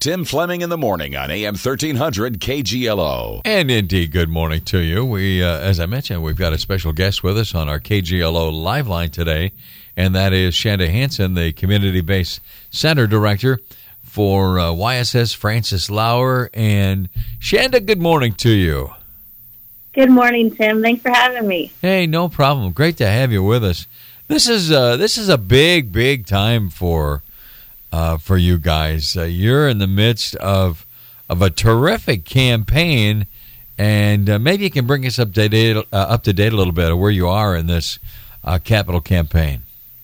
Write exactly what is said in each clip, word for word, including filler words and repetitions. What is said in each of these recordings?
Tim Fleming in the morning on A M thirteen hundred K G L O. And indeed, good morning to you. We, uh, as I mentioned, we've got a special guest with us on our K G L O live line today, and that is Shanda Hanson, the Community-Based Center Director for uh, Y S S Francis Lauer. And Shanda, good morning to you. Good morning, Tim. Thanks for having me. Hey, no problem. Great to have you with us. This is uh, this is a big, big time for uh, for you guys. Uh, you're in the midst of of a terrific campaign, and uh, maybe you can bring us up to date, uh, up to date a little bit of where you are in this uh, capital campaign.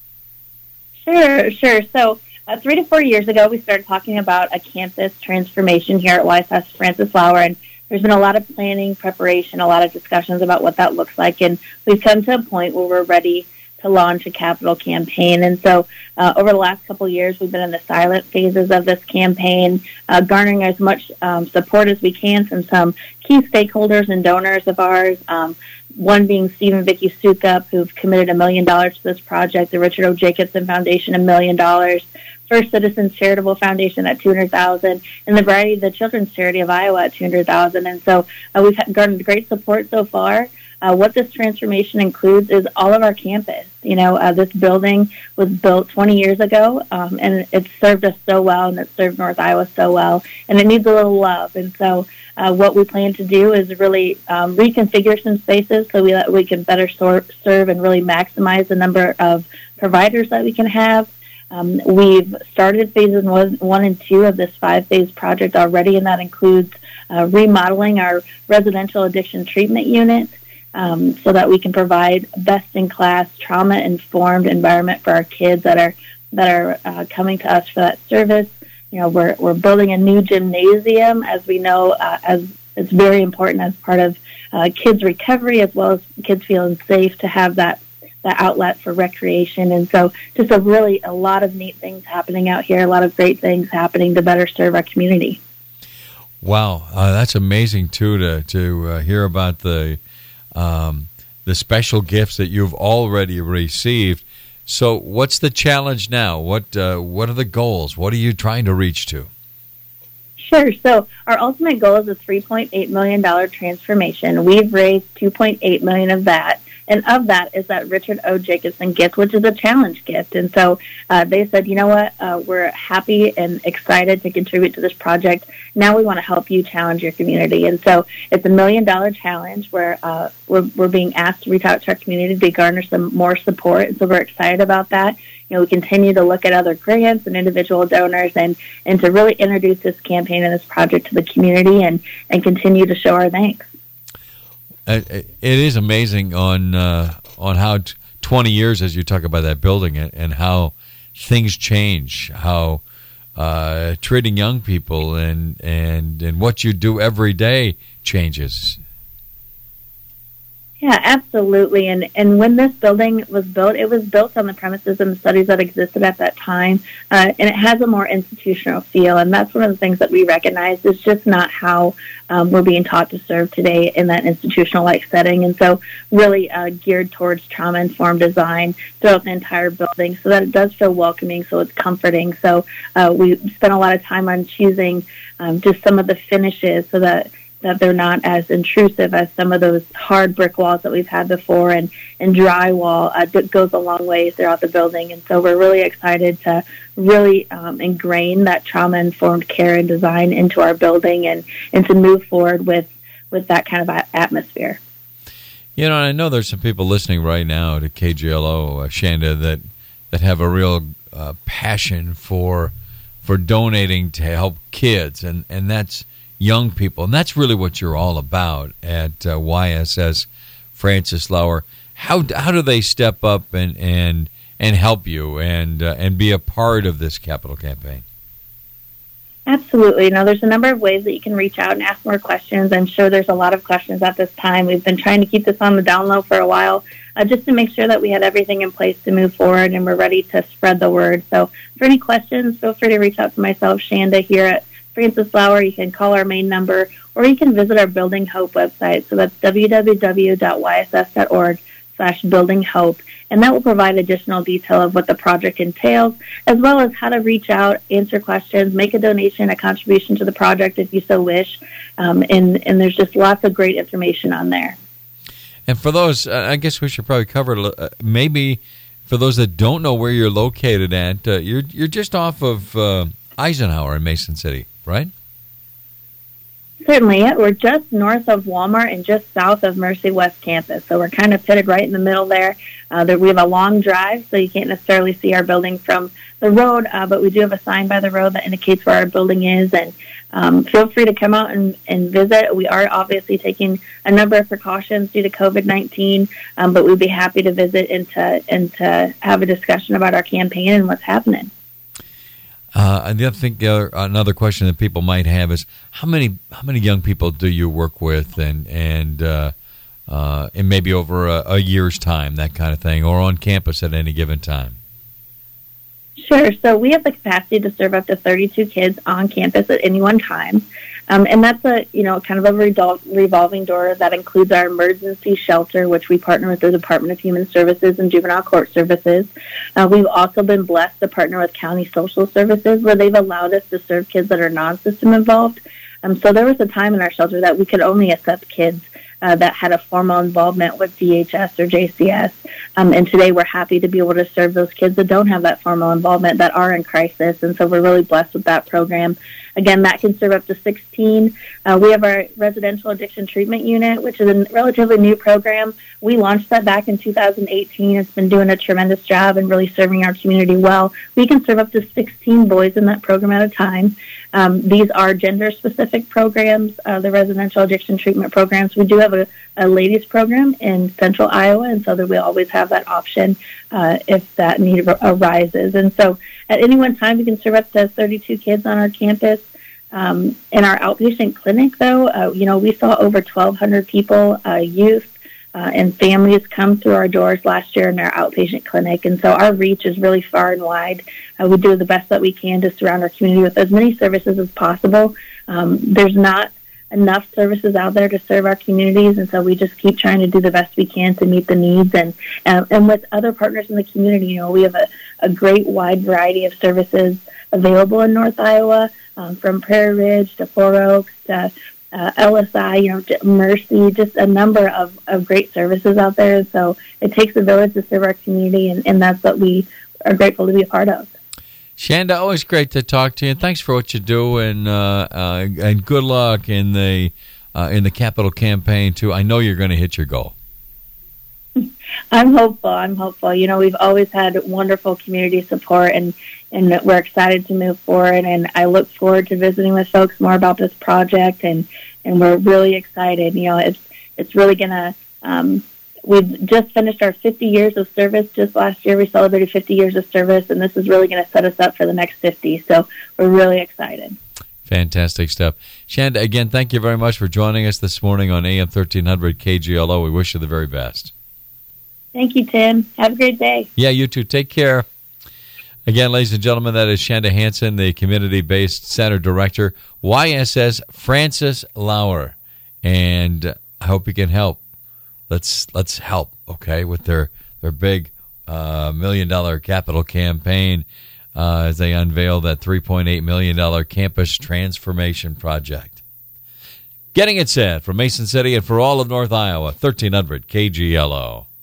Sure, sure. So uh, three to four years ago, we started talking about a campus transformation here at Y S S Francis Lauer, and there's been a lot of planning, preparation, a lot of discussions about what that looks like, and we've come to a point where we're ready to launch a capital campaign. And so uh, over the last couple of years, we've been in the silent phases of this campaign, uh, garnering as much um, support as we can from some key stakeholders and donors of ours, um, one being Steve and Vicki Sukup, who've committed a million dollars to this project, the Richard O. Jacobson Foundation, a million dollars, First Citizens Charitable Foundation at two hundred thousand dollars, and the Variety of the Children's Charity of Iowa at two hundred thousand dollars. And so uh, we've garnered great support so far. Uh, what this transformation includes is all of our campus. You know, uh, this building was built twenty years ago, um, and it's served us so well, and it's served North Iowa so well, and it needs a little love. And so uh, what we plan to do is really um, reconfigure some spaces so we, we can better sor- serve and really maximize the number of providers that we can have. Um, we've started phases one, one and two of this five-phase project already, and that includes uh, remodeling our residential addiction treatment unit um, so that we can provide best-in-class, trauma-informed environment for our kids that are that are uh, coming to us for that service. You know, we're we're building a new gymnasium, as we know, uh, as it's very important as part of uh, kids' recovery, as well as kids feeling safe to have that. that outlet for recreation. And so just a really a lot of neat things happening out here, a lot of great things happening to better serve our community. Wow, uh, that's amazing too to to uh, hear about the um, the special gifts that you've already received. So what's the challenge now? What uh, what are the goals? What are you trying to reach to? Sure. So our ultimate goal is a three point eight million dollars transformation. We've raised two point eight million dollars of that. And of that is that Richard O. Jacobson gift, which is a challenge gift. And so uh, they said, you know what, uh, we're happy and excited to contribute to this project. Now we want to help you challenge your community. And so it's a million-dollar challenge where uh, we're, we're being asked to reach out to our community to garner some more support. And so we're excited about that. You know, we continue to look at other grants and individual donors and, and to really introduce this campaign and this project to the community and, and continue to show our thanks. It is amazing on uh, on how t- twenty years, as you talk about that building, and, and how things change, how uh, treating young people and, and, and what you do every day changes. Yeah, absolutely. And and when this building was built, it was built on the premises and the studies that existed at that time, uh, and it has a more institutional feel. And that's one of the things that we recognize is just not how um, we're being taught to serve today in that institutional-like setting. And so really uh, geared towards trauma-informed design throughout the entire building so that it does feel welcoming, so it's comforting. So uh, we spent a lot of time on choosing um, just some of the finishes so that that they're not as intrusive as some of those hard brick walls that we've had before, and, and drywall uh, that goes a long way throughout the building. And so we're really excited to really um, ingrain that trauma-informed care and design into our building and, and to move forward with, with that kind of atmosphere. You know, I know there's some people listening right now to K G L O, uh, Shanda, that, that have a real uh, passion for for donating to help kids, and, and that's young people, and that's really what you're all about at uh, Y S S Francis Lauer. How how do they step up and and, and help you and uh, and be a part of this capital campaign? Absolutely. Now, there's a number of ways that you can reach out and ask more questions. I'm sure there's a lot of questions at this time. We've been trying to keep this on the down low for a while, uh, just to make sure that we had everything in place to move forward and we're ready to spread the word. So for any questions, feel free to reach out to myself, Shanda, here at Francis Lauer. You can call our main number, or you can visit our Building Hope website. So that's w w w dot y s s dot org slash building hope, and that will provide additional detail of what the project entails, as well as how to reach out, answer questions, make a donation, a contribution to the project if you so wish, um, and, and there's just lots of great information on there. And for those, uh, I guess we should probably cover it, uh, maybe for those that don't know where you're located at, uh, you're, you're just off of uh, Eisenhower in Mason City, right? Certainly, yeah. We're just north of Walmart and just south of Mercy West Campus, so we're kind of fitted right in the middle there. Uh, there we have a long drive, so you can't necessarily see our building from the road, uh, but we do have a sign by the road that indicates where our building is, and um, feel free to come out and, and visit. We are obviously taking a number of precautions due to COVID nineteen, um, but we'd be happy to visit and to, and to have a discussion about our campaign and what's happening. Uh, and the other thing, uh, another question that people might have is how many how many young people do you work with, and and uh, uh, and maybe over a, a year's time, that kind of thing, or on campus at any given time? Sure. So we have the capacity to serve up to thirty-two kids on campus at any one time. Um, and that's a, you know, kind of a revol- revolving door that includes our emergency shelter, which we partner with the Department of Human Services and Juvenile Court Services. Uh, we've also been blessed to partner with County Social Services, where they've allowed us to serve kids that are non-system involved. Um, so there was a time in our shelter that we could only accept kids uh, that had a formal involvement with D H S or J C S. Um, and today we're happy to be able to serve those kids that don't have that formal involvement, that are in crisis. And so we're really blessed with that program. Again, that can serve up to sixteen. Uh, we have our residential addiction treatment unit, which is a relatively new program. We launched that back in two thousand eighteen. It's been doing a tremendous job and really serving our community well. We can serve up to sixteen boys in that program at a time. Um, these are gender-specific programs, uh, the residential addiction treatment programs. We do have a, a ladies program in central Iowa, and so that we always have that option uh, if that need arises. And so at any one time, we can serve up to thirty-two kids on our campus. Um, in our outpatient clinic, though, uh, you know, we saw over twelve hundred people, uh, youth uh, and families come through our doors last year in our outpatient clinic. And so our reach is really far and wide. Uh, we do the best that we can to surround our community with as many services as possible. Um, there's not enough services out there to serve our communities, and so we just keep trying to do the best we can to meet the needs. And uh, and with other partners in the community, you know, we have a, a great wide variety of services available in North Iowa, um, from Prairie Ridge to Four Oaks to uh, L S I, you know, Mercy, just a number of, of great services out there. So it takes a village to serve our community, and, and that's what we are grateful to be a part of. Shanda, always great to talk to you. Thanks for what you do, and uh, uh, and good luck in the uh, in the capital campaign too. I know you're going to hit your goal. I'm hopeful. I'm hopeful. You know, we've always had wonderful community support, and, and we're excited to move forward. And I look forward to visiting with folks more about this project, and, and we're really excited. You know, it's it's really going to. Um, we've just finished our fifty years of service. Just last year, we celebrated fifty years of service, and this is really going to set us up for the next fifty. So we're really excited. Fantastic stuff. Shanda, again, thank you very much for joining us this morning on A M thirteen hundred K G L O. We wish you the very best. Thank you, Tim. Have a great day. Yeah, you too. Take care. Again, ladies and gentlemen, that is Shanda Hanson, the community-based center director, Y S S Francis Lauer. And I hope you can help. Let's let's help, okay, with their, their big uh, million-dollar capital campaign uh, as they unveil that three point eight million dollars campus transformation project. Getting it said from Mason City and for all of North Iowa, thirteen hundred K G L O.